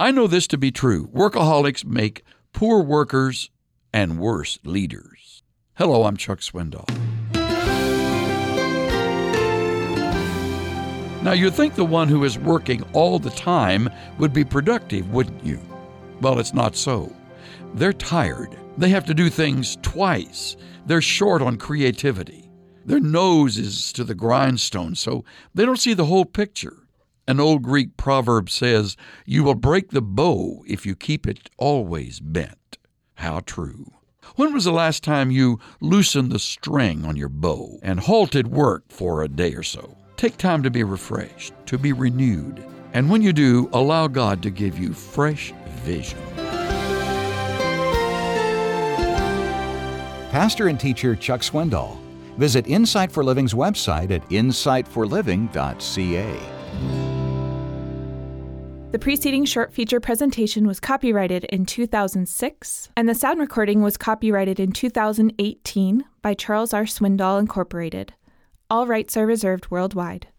I know this to be true. Workaholics make poor workers and worse leaders. Hello, I'm Chuck Swindoll. Now, you'd think the one who is working all the time would be productive, wouldn't you? Well, it's not so. They're tired. They have to do things twice. They're short on creativity. Their nose is to the grindstone, so they don't see the whole picture. An old Greek proverb says, "You will break the bow if you keep it always bent." How true. When was the last time you loosened the string on your bow and halted work for a day or so? Take time to be refreshed, to be renewed. And when you do, allow God to give you fresh vision. Pastor and teacher Chuck Swindoll. Visit Insight for Living's website at insightforliving.ca. The preceding short feature presentation was copyrighted in 2006, and the sound recording was copyrighted in 2018 by Charles R. Swindoll Incorporated. All rights are reserved worldwide.